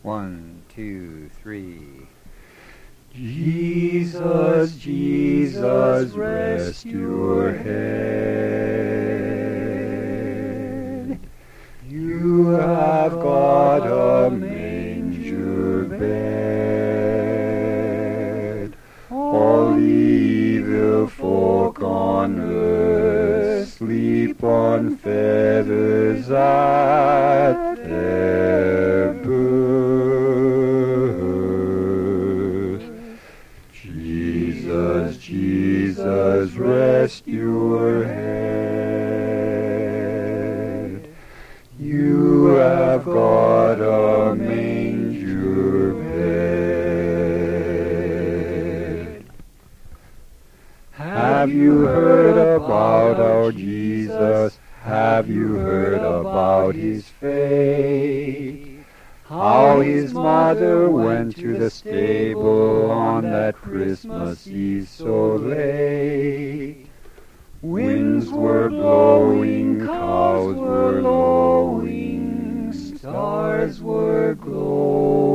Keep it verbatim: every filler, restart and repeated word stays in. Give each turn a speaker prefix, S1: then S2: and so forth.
S1: One, two, three.
S2: Jesus, Jesus, rest your head. You have got a manger bed. All the evil folk on earth sleep on feathers at their birth. Jesus, Jesus, rest your head. You have got a manger bed. Have you heard about our Jesus? Have you heard about his fate? How his mother went to the stable on that Christmas Eve so late. Winds were blowing, cows were lowing, stars were glowing.